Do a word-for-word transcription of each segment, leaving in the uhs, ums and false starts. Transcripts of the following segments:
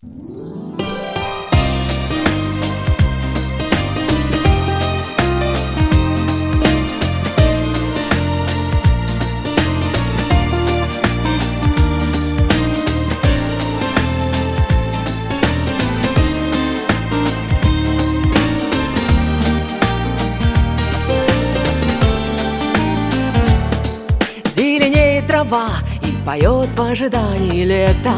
Зеленеет трава и поет в ожидании лета,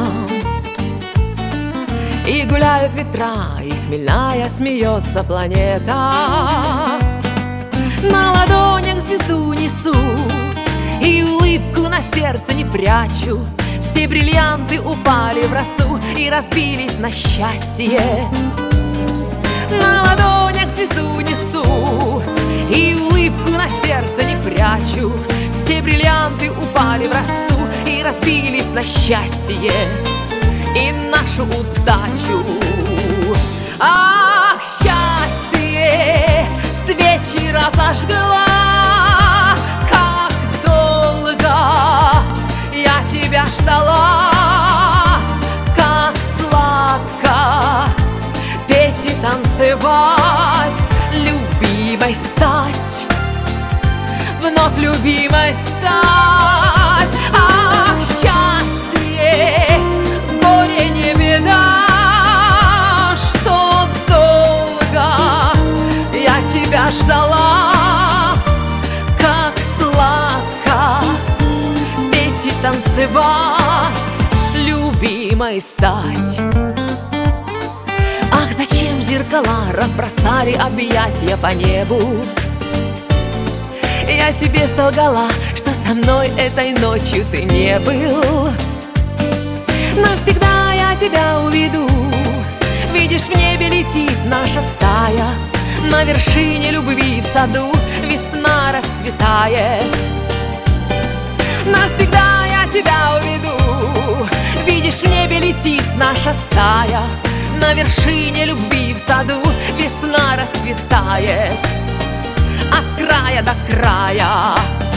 и гуляют ветра, и хмельная смеется планета. На ладонях звезду несу и улыбку на сердце не прячу. Все бриллианты упали в росу и разбились на счастье. На ладонях звезду несу и улыбку на сердце не прячу. Все бриллианты упали в росу и разбились на счастье и нашу удачу. Ах, счастье, с вечера зажгла, как долго я тебя ждала, как сладко петь и танцевать, любимой стать, вновь любимой стать. Ах, счастье, горе не беда, что долго я тебя ждала, как сладко петь и танцевать, любимой стать. Ах, зачем зеркала разбросали объятия по небу? Я тебе солгала, что со мной этой ночью ты не был. Навсегда я тебя уведу. Видишь, в небе летит наша стая, на вершине любви в саду весна расцветает. Навсегда я тебя уведу. Видишь, в небе летит наша стая, на вершине любви в саду весна расцветает. От края до края.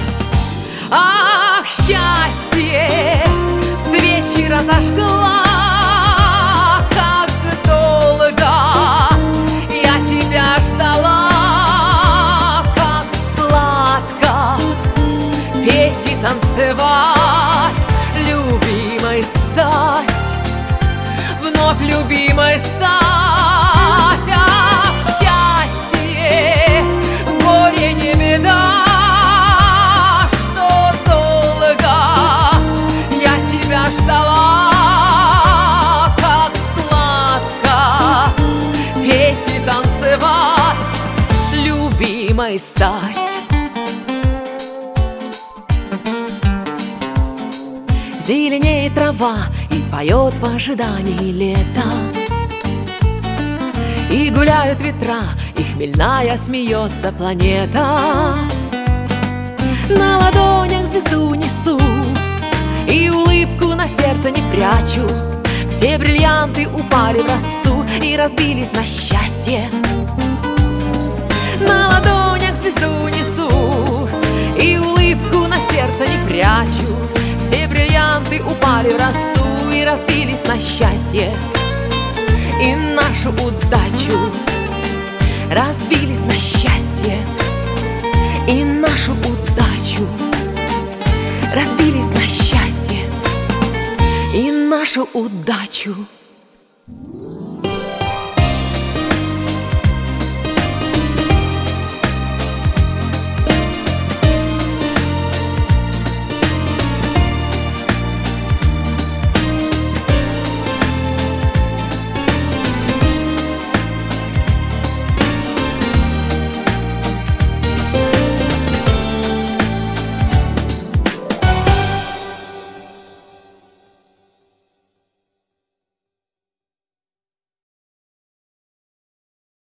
Ах, счастье, с вечера зажгла, как долго я тебя ждала, как сладко петь и танцевать, любимой стать, вновь любимой стать. Ах, счастье, горе не беда, что долго я тебя ждала, как сладко петь и танцевать, любимой стать. Зеленеет трава и поет в ожидании лета, и гуляют ветра, и хмельная смеется планета. На ладонях звезду несу и улыбку на сердце не прячу. Все бриллианты упали в росу и разбились на счастье. На ладонях звезду несу и улыбку на сердце не прячу. Все бриллианты упали в росу и разбились на счастье и нашу удачу. Разбились на счастье и нашу удачу. Разбились на счастье и нашу удачу.